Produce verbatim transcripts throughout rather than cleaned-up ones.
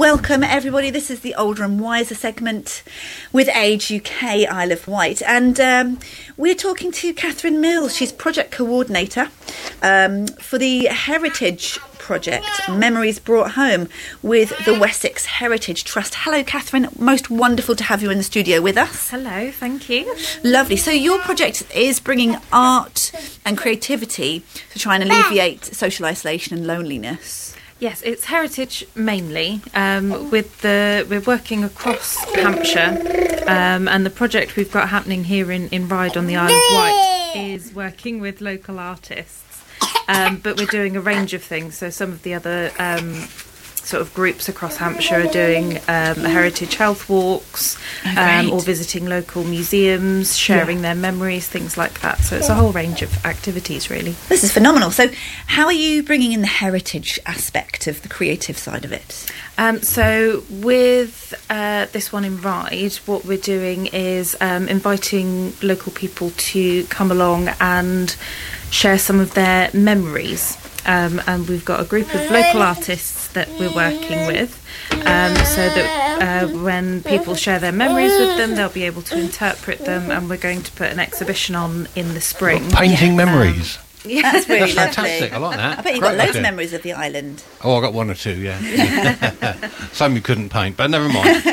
welcome everybody. This is the Older and Wiser segment with Age U K Isle of Wight, and um, we're talking to Catherine Mills. She's project coordinator um, for the Heritage Project Memories Brought Home with the Wessex Heritage Trust. Hello Catherine, most wonderful to have you in the studio with us. Hello, thank you. Lovely. So your project is bringing art and creativity to try and alleviate social isolation and loneliness. Yes, it's heritage mainly. Um, with the we're working across Hampshire, um, and the project we've got happening here in, in Ryde on the Isle of Wight is working with local artists. Um, but we're doing a range of things. So some of the other um, sort of groups across Hampshire are doing um, heritage health walks, oh, um, or visiting local museums, sharing yeah. their memories, things like that. So it's a whole range of activities, really. This is phenomenal. So how are you bringing in the heritage aspect of the creative side of it? Um, so with uh, this one in Ryde, what we're doing is um, inviting local people to come along and share some of their memories. Um, and we've got a group of local artists that we're working with, um, so that uh, when people share their memories with them, they'll be able to interpret them, and we're going to put an exhibition on in the spring. Well, painting yeah. memories. Um, yeah, that's really that's lovely. fantastic. I like that. I bet you've Great got loads idea. of memories of the island. Oh, I got one or two, yeah. Some you couldn't paint, but never mind.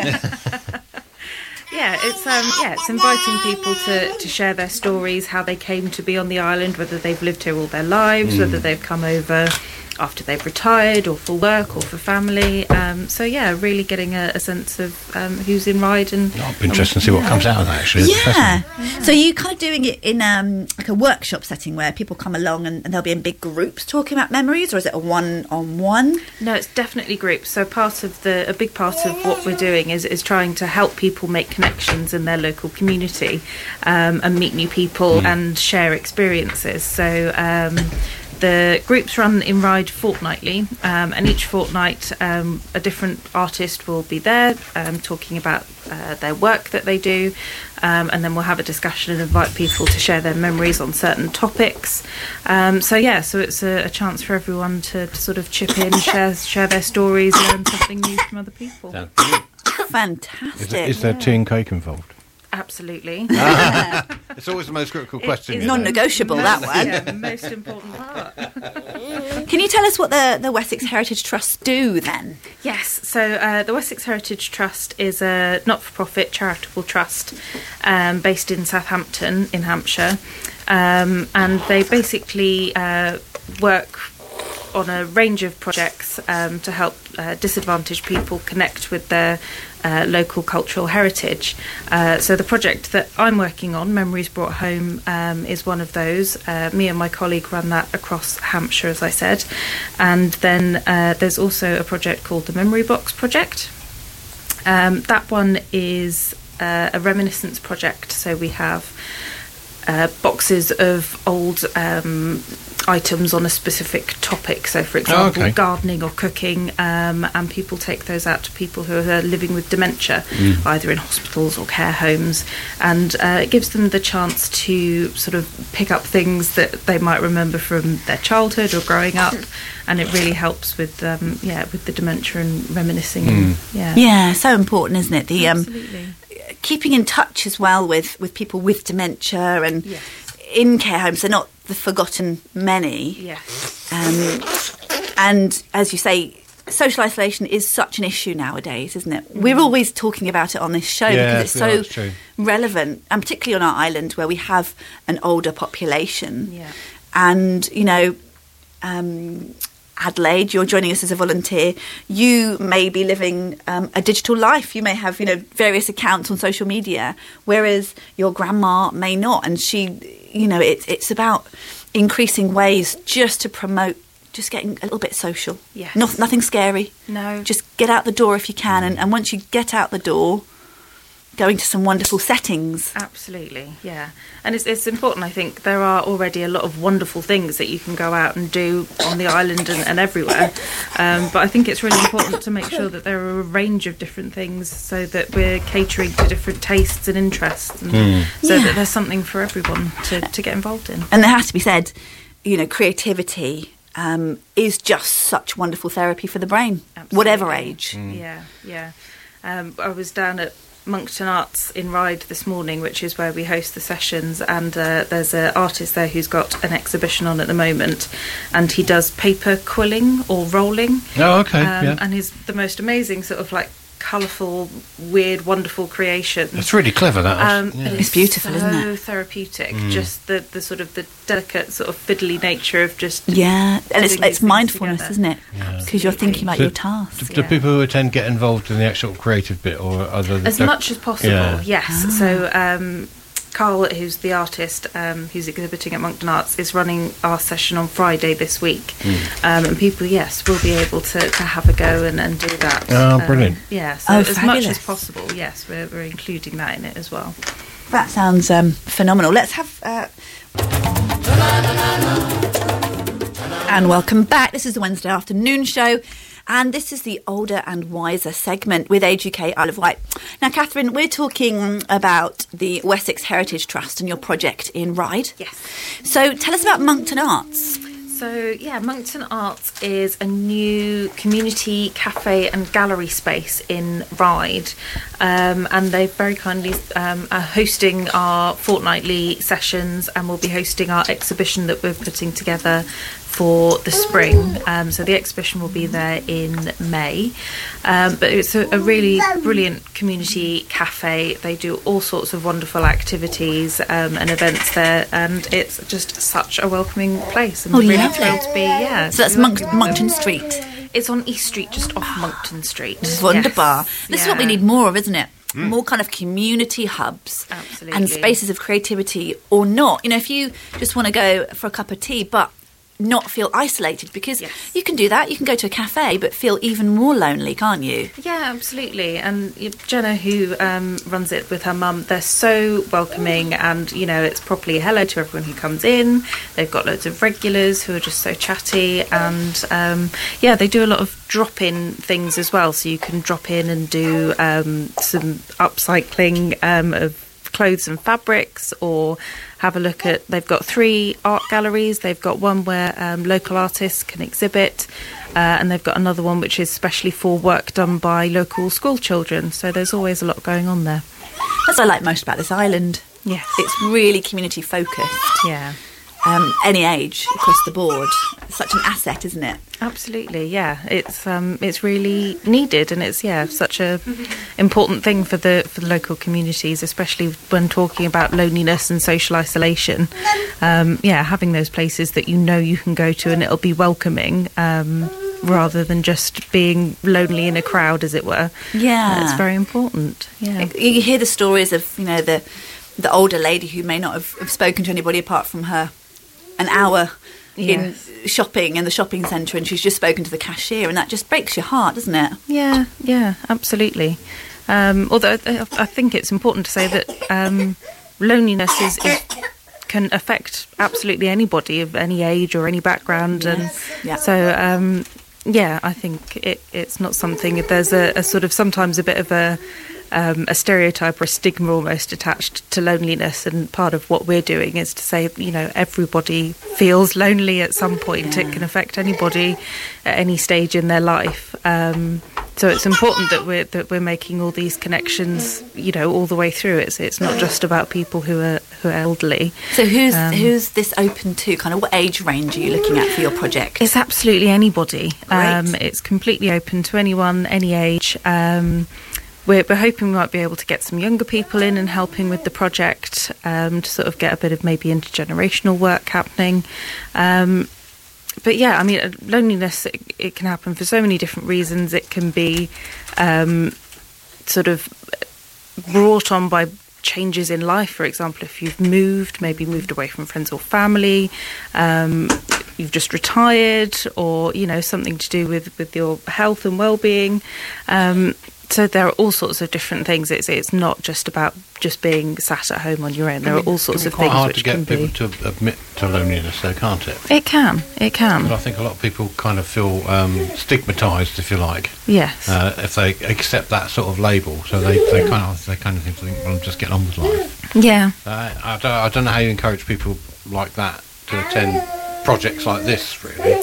Yeah, it's um, yeah, it's inviting people to, to share their stories, how they came to be on the island, whether they've lived here all their lives, mm. whether they've come over after they've retired, or for work, or for family. Um, so yeah, really getting a, a sense of um, who's in Ryde. And oh, it'll be interesting to see what comes out of that, actually. Yeah. yeah. So you kind of doing it in um, like a workshop setting where people come along and, and they'll be in big groups talking about memories, or is it a one-on-one? No, it's definitely groups. So part of the a big part of what we're doing is is trying to help people make connections in their local community, um, and meet new people mm. and share experiences. So. Um, The groups run in Ryde fortnightly, um, and each fortnight um, a different artist will be there um, talking about uh, their work that they do, um, and then we'll have a discussion and invite people to share their memories on certain topics. Um, so yeah, so it's a, a chance for everyone to, to sort of chip in, share share their stories, learn something new from other people. Fantastic. Is there, is there tea and cake involved? Absolutely. It's always the most critical question. It's non-negotiable, that one. Yeah, the most important part. Can you tell us what the, the Wessex Heritage Trust do then? Yes, so uh, the Wessex Heritage Trust is a not-for-profit charitable trust um, based in Southampton in Hampshire, um, and they basically uh, work on a range of projects um, to help uh, disadvantaged people connect with their uh, local cultural heritage. Uh, so the project that I'm working on, Memories Brought Home, um, is one of those. Uh, me and my colleague run that across Hampshire, as I said. And then uh, there's also a project called the Memory Box Project. Um, that one is uh, a reminiscence project. So we have uh, boxes of old um, items on a specific topic. So, for example, oh, okay. gardening or cooking, um, and people take those out to people who are living with dementia, mm. either in hospitals or care homes, and uh, it gives them the chance to sort of pick up things that they might remember from their childhood or growing up, and it really helps with um, yeah with the dementia and reminiscing. Mm. Yeah, yeah, so important, isn't it? The Absolutely. um, keeping in touch as well with with people with dementia and yes. in care homes. They're not the forgotten many. Yes. Um, and as you say, social isolation is such an issue nowadays, isn't it? Mm. We're always talking about it on this show yeah, because it's so yeah, relevant, and particularly on our island where we have an older population. Yeah. And, you know, um, Adelaide, you're joining us as a volunteer. You may be living um, a digital life. You may have, you know, various accounts on social media, whereas your grandma may not. And she, you know, it's it's about increasing ways just to promote just getting a little bit social. Yes. Not, nothing scary. No. Just get out the door if you can. And, and once you get out the door, going to some wonderful settings. Absolutely, yeah. And it's it's important, I think. There are already a lot of wonderful things that you can go out and do on the island and, and everywhere. Um, but I think it's really important to make sure that there are a range of different things so that we're catering to different tastes and interests, and mm. so yeah. that there's something for everyone to, to get involved in. And there has to be said, you know, creativity um, is just such wonderful therapy for the brain, Absolutely. whatever age. Yeah, yeah. Um, I was down at Moncton Arts in Ryde this morning, which is where we host the sessions, and uh, there's an artist there who's got an exhibition on at the moment, and he does paper quilling or rolling. Oh, okay, um, yeah. And he's the most amazing sort of like colourful, weird, wonderful creation. It's really clever, that. Um, yeah. and It's beautiful, so isn't it? therapeutic. Mm. Just the, the sort of the delicate sort of fiddly nature of just Yeah, and it's, putting it's these things mindfulness, together. isn't it? Yeah. Because you're thinking about So your task. Do, do Yeah. people who attend get involved in the actual creative bit, or other as much as possible? Yeah. Yes. Ah. So um, Carl, who's the artist um, who's exhibiting at Moncton Arts, is running our session on Friday this week, Mm. um, and people, yes, will be able to, to have a go and, and do that. Oh, Um, brilliant. Yeah. So Oh, as much fabulous. as possible, yes, we're, we're including that in it as well. That sounds um, phenomenal. Let's have... Uh... And welcome back. This is the Wednesday afternoon show. And this is the Older and Wiser segment with Age U K Isle of Wight. Now, Catherine, we're talking about the Wessex Heritage Trust and your project in Ryde. Yes. So tell us about Moncton Arts. So, yeah, Moncton Arts is a new community cafe and gallery space in Ryde. Um, and they very kindly um, are hosting our fortnightly sessions, and we'll be hosting our exhibition that we're putting together for the spring. Um, so the exhibition will be there in May. Um, but it's a, a really brilliant community cafe. They do all sorts of wonderful activities um, and events there, and it's just such a welcoming place. And Oh, really lovely. thrilled to be, yeah. So that's to be Monk- working with Moncton them. Street. It's on East Street, just off Moncton Street. Wunderbar. Yes, This is what we yeah. need more of, isn't it? More kind of community hubs Absolutely. and spaces of creativity, or not. You know, if you just want to go for a cup of tea, but not feel isolated, because Yes. you can do that. You can go to a cafe, but feel even more lonely, can't you? Yeah, absolutely. And y- Jenna, who um, runs it with her mum, they're so welcoming, and, you know, it's properly hello to everyone who comes in. They've got loads of regulars who are just so chatty, and, um, yeah, they do a lot of drop-in things as well, so you can drop in and do um, some upcycling um, of clothes and fabrics, or have a look at, they've got three art galleries. They've got one where um, local artists can exhibit, uh, and they've got another one which is specially for work done by local school children. So there's always a lot going on there. That's what I like most about this island. Yes. It's really community focused. Yeah. Um, any age, across the board. It's such an asset, isn't it? Absolutely, yeah. It's um, it's really needed, and it's yeah, such a important thing for the for the local communities, especially when talking about loneliness and social isolation. Um, yeah, having those places that you know you can go to and it'll be welcoming, um, rather than just being lonely in a crowd, as it were. Yeah. That's very important. Yeah. You hear the stories of, you know, the the older lady who may not have, have spoken to anybody apart from her an hour Yes. in shopping in the shopping centre, and she's just spoken to the cashier, and that just breaks your heart, doesn't it? Yeah, yeah, absolutely. Um, although I I think it's important to say that um, loneliness is, is can affect absolutely anybody of any age or any background, and Yeah. so um, yeah, I think it, it's not something. There's a, a sort of sometimes a bit of a um, a stereotype or a stigma almost attached to loneliness, and part of what we're doing is to say, you know, everybody feels lonely at some point. Yeah. It can affect anybody at any stage in their life. Um, so it's important that we're that we're making all these connections, you know, all the way through. It's it's not just about people who are who are elderly. So who's Um, who's this open to? Kind of what age range are you looking at for your project? It's absolutely anybody. Um, Great. it's completely open to anyone, any age. Um, we're, we're hoping we might be able to get some younger people in and helping with the project, um, to sort of get a bit of maybe intergenerational work happening. Um, but yeah, I mean, uh, loneliness, it, it can happen for so many different reasons. It can be um, sort of brought on by changes in life. For example, if you've moved, maybe moved away from friends or family, um, you've just retired, or, you know, something to do with, with your health and well-being. Um, so there are all sorts of different things. It's it's not just about just being sat at home on your own. There are all sorts It's of quite things hard which to get can people be. to admit to loneliness, though, can't it? It can, it But I can. think a lot of people kind of feel um, stigmatised, if you like, Yes. uh, if they accept that sort of label. So they, they kind of they kind of think, well, I'm just getting on with life. Yeah. Uh, I don't I don't know how you encourage people like that to attend projects like this, really.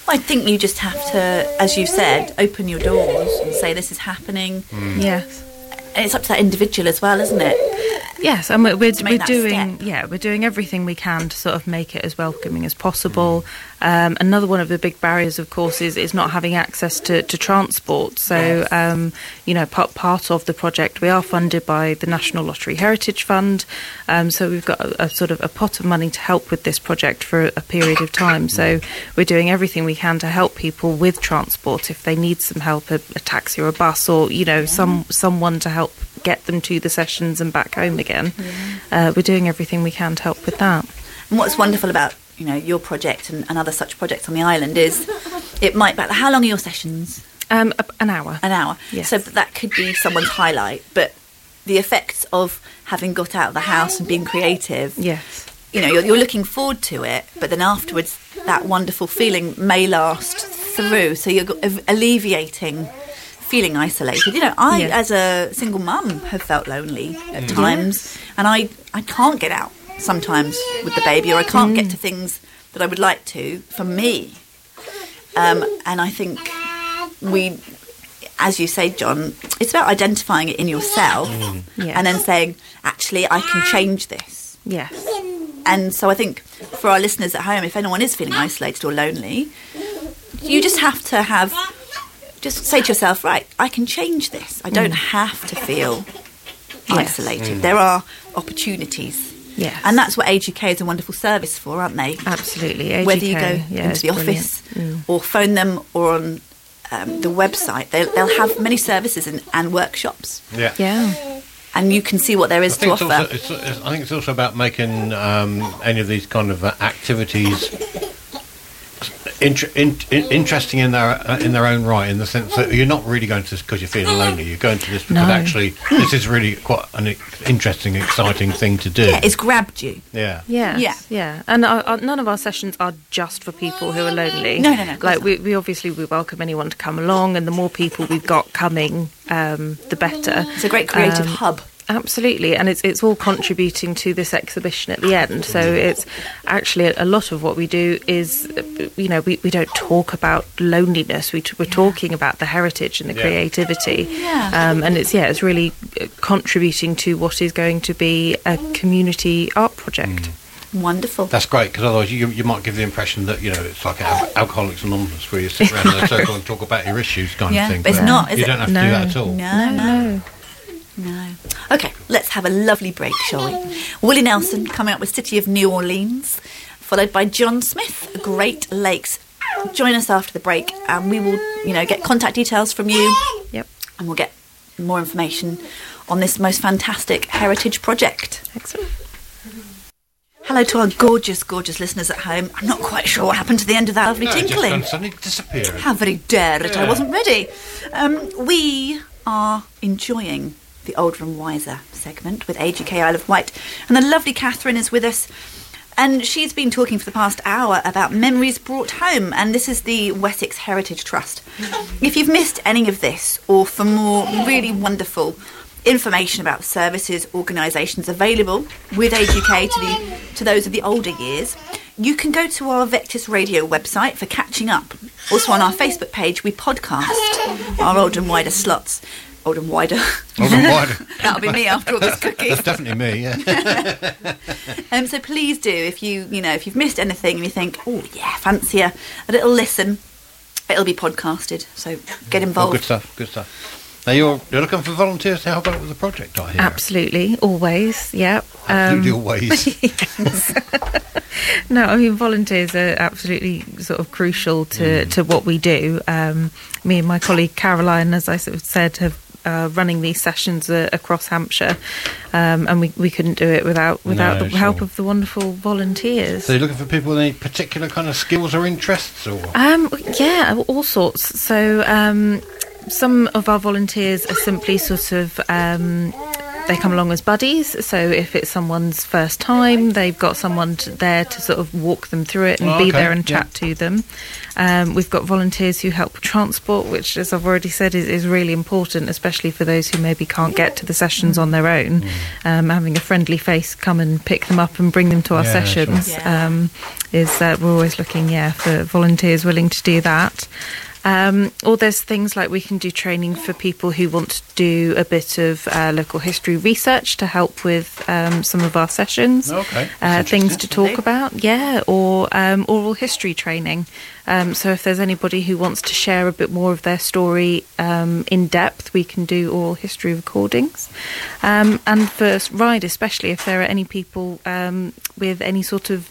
I think you just have to, as you said, open your doors and say this is happening. Mm. Yes. And it's up to that individual as well, isn't it? Yes, and we're we're, To make we're that doing step. yeah we're doing everything we can to sort of make it as welcoming as possible. Um, another one of the big barriers, of course, is, is not having access to, to transport. So um, you know, part part of the project, we are funded by the National Lottery Heritage Fund. Um, so we've got a, a sort of a pot of money to help with this project for a, a period of time. So we're doing everything we can to help people with transport if they need some help, a, a taxi or a bus, or you know, some someone to help get them to the sessions and back home again. Yeah. Uh, we're doing everything we can to help with that. And what's wonderful about, you know, your project and, and other such projects on the island is it might be, how long are your sessions? Um, a- an hour. An hour. Yes. So that could be someone's highlight, but the effects of having got out of the house and being creative, Yes. you know, you're, you're looking forward to it, but then afterwards that wonderful feeling may last through. So you're a- alleviating feeling isolated. You know, I, Yeah. as a single mum, have felt lonely at times, and I, I can't get out sometimes with the baby, or I can't get to things that I would like to for me. Um, and I think we, as you say, John, it's about identifying it in yourself Yes. and then saying, actually, I can change this. Yes. And so I think for our listeners at home, if anyone is feeling isolated or lonely, you just have to have, just say to yourself, right, I can change this. I don't have to feel Yes. isolated. There are opportunities. Yes. And that's what Age U K is a wonderful service for, aren't they? Absolutely. A G K, Whether you go yeah, into it's the brilliant. office Mm. or phone them or on um, the website, they'll, they'll have many services and, and workshops. Yeah. Yeah. And you can see what there I is to think, it's offer. also, it's, it's, I think it's also about making um, any of these kind of uh, activities int- in, in, interesting in their uh, in their own right, in the sense that you're not really going to this because you're feeling lonely. You're going to this because No. actually this is really quite an e- interesting, exciting thing to do. Yeah, it's grabbed you. Yeah. Yes, Yeah. yeah, and our, our, none of our sessions are just for people who are lonely. No, no, no, of course Like we, we obviously we welcome anyone to come along, and the more people we've got coming, um, the better. It's a great creative Um, hub. Absolutely, and it's it's all contributing to this exhibition at the end. So it's actually a, a lot of what we do is, uh, you know, we, we don't talk about loneliness. We t- we're talking about the heritage and the Yeah. creativity. Yeah. Um, and it's yeah, it's really uh, contributing to what is going to be a community art project. Wonderful. That's great, because otherwise you, you might give the impression that, you know, it's like Al- Alcoholics Anonymous, where you sit around in a circle and talk about your issues kind Yeah, of thing. but it's But not, is You it? don't have to No. do that at all. No, no, No. no. Okay, let's have a lovely break, shall we? Willie Nelson coming up with City of New Orleans, followed by John Smith, Great Lakes. Join us after the break, and we will, you know, get contact details from you, Yep. and we'll get more information on this most fantastic heritage project. Excellent. Hello to our gorgeous, gorgeous listeners at home. I'm not quite sure what happened to the end of that lovely No, it just tinkling. done suddenly disappeared. How very dare it, I Yeah. wasn't ready. Um, we are enjoying the Older and Wiser segment with A G K Isle of Wight, and the lovely Catherine is with us, and she's been talking for the past hour about memories brought home, and this is the Wessex Heritage Trust. If you've missed any of this, or for more really wonderful information about services, organisations available with A G K to the to those of the older years, you can go to our Vectis Radio website for catching up. Also on our Facebook page, we podcast our Older and Wider slots. Older and Wider. Older and Wider. That'll be me after all this cookies. That's definitely me, yeah. Um, so please do, if you you know if you've missed anything and you think, oh yeah, fancy a, a little listen, it'll be podcasted. So get Oh, involved. good stuff, good stuff. Now, you're, you're looking for volunteers to help out with the project, I hear. Absolutely, always. Yeah. Absolutely Um, always. No, I mean volunteers are absolutely sort of crucial to, to what we do. Um, me and my colleague Caroline, as I sort of said, have uh, running these sessions uh, across Hampshire, um, and we, we couldn't do it without without No, the help sure. of the wonderful volunteers. So you're looking for people with any particular kind of skills or interests, or? Um, yeah, all sorts. So um, some of our volunteers are simply sort of um, they come along as buddies, so if it's someone's first time, they've got someone to, there to sort of walk them through it and Oh, be okay, there and yeah. chat to them. Um, we've got volunteers who help with transport, which, as I've already said, is, is really important, especially for those who maybe can't get to the sessions on their own. Um, having a friendly face come and pick them up and bring them to our Yeah, sessions sure. Yeah. um, is uh, we're always looking, yeah, for volunteers willing to do that. Um, or there's things like we can do training for people who want to do a bit of uh, local history research to help with um, some of our sessions. Okay, Uh, that's things to interesting. talk about, yeah, or um, oral history training. Um, so if there's anybody who wants to share a bit more of their story um, in depth, we can do oral history recordings. Um, and for RIDE especially, if there are any people um, with any sort of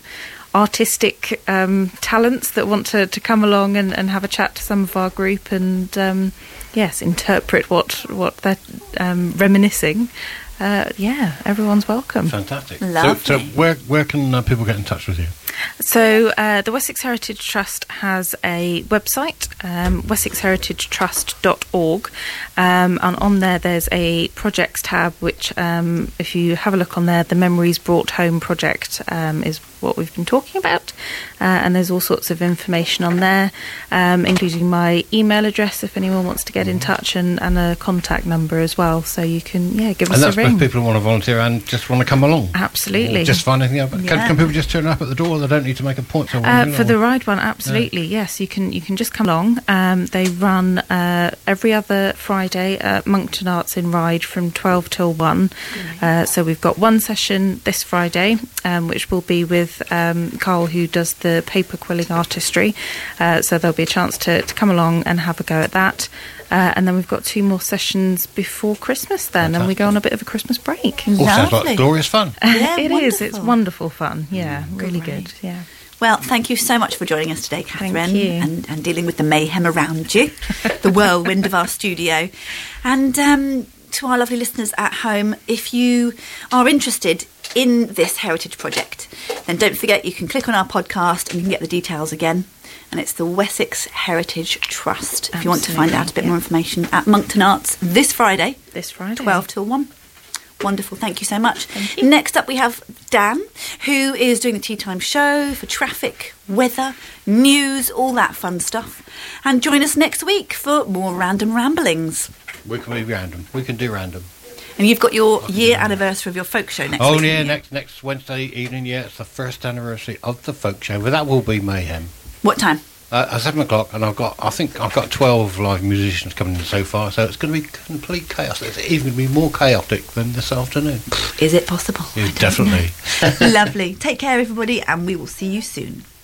artistic um, talents that want to, to come along and, and have a chat to some of our group and um, yes, interpret what what they're um, reminiscing. Uh, yeah, everyone's welcome. Fantastic. Lovely. So, so where where can uh, people get in touch with you? So uh, the Wessex Heritage Trust has a website, um, wessex heritage trust dot org, um, and on there there's a projects tab, which um, if you have a look on there, the Memories Brought Home project um, is what we've been talking about, uh, and there's all sorts of information on there, um, including my email address if anyone wants to get in touch, and, and a contact number as well, so you can yeah give And us that's a ring. both people who want to volunteer and just want to come along. Absolutely. Or just find anything out. Can, Yeah. can people just turn up at the door? They don't need to make a point. Or Uh, anything, for or- the RIDE one, absolutely, yes. You can you can just come along. Um, they run uh, every other Friday at Moncton Arts in RIDE from twelve till one. Uh, so we've got one session this Friday, um, which will be with um, Carl, who does the paper quilling artistry. Uh, so there'll be a chance to, to come along and have a go at that. Uh, and then we've got two more sessions before Christmas then, and we go on a bit of a Christmas break. All sounds Lovely. like glorious fun. Yeah, It is. It's wonderful. wonderful fun. Yeah, really Great. good. Yeah. Well, thank you so much for joining us today, Thank Catherine, you. and, and dealing with the mayhem around you, the whirlwind of our studio. And um, to our lovely listeners at home, if you are interested in this heritage project, then don't forget you can click on our podcast and you can get the details again. And it's the Wessex Heritage Trust. If you want to find out a bit Absolutely, more information, at Moncton Arts this Friday, This Friday. twelve till one. Wonderful, thank you so much. Thank you. Next up we have Dan, who is doing the Tea Time Show for traffic, weather, news, all that fun stuff. And join us next week for more Random Ramblings. We can be random. We can do random. And you've got your year anniversary of your folk show next Oh week. yeah, haven't you? next next Wednesday evening. Yeah, it's the first anniversary of the folk show. But that will be mayhem. What time? Uh, at seven o'clock, and I've got, I think I've got twelve live musicians coming in so far, so it's going to be complete chaos. It's even going to be more chaotic than this afternoon. Is it possible? Yeah, I don't definitely. know. Lovely. Take care, everybody, and we will see you soon.